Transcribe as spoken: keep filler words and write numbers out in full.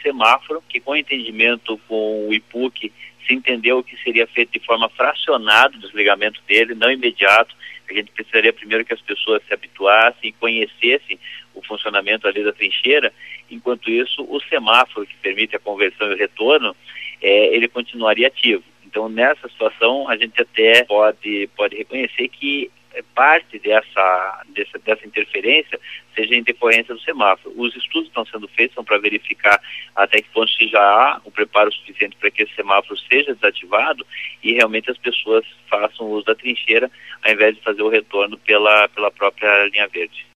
semáforo, que com entendimento com o I P U C se entendeu que seria feito de forma fracionada o desligamento dele, não imediato. A gente precisaria primeiro que as pessoas se habituassem e conhecessem o funcionamento ali da trincheira. Enquanto isso, o semáforo que permite a conversão e o retorno, é, ele continuaria ativo. Então, nessa situação, a gente até pode, pode reconhecer que parte dessa, dessa, dessa interferência seja em decorrência do semáforo. Os estudos que estão sendo feitos são para verificar até que ponto se já há o preparo suficiente para que esse semáforo seja desativado e realmente as pessoas façam uso da trincheira ao invés de fazer o retorno pela, pela própria linha verde.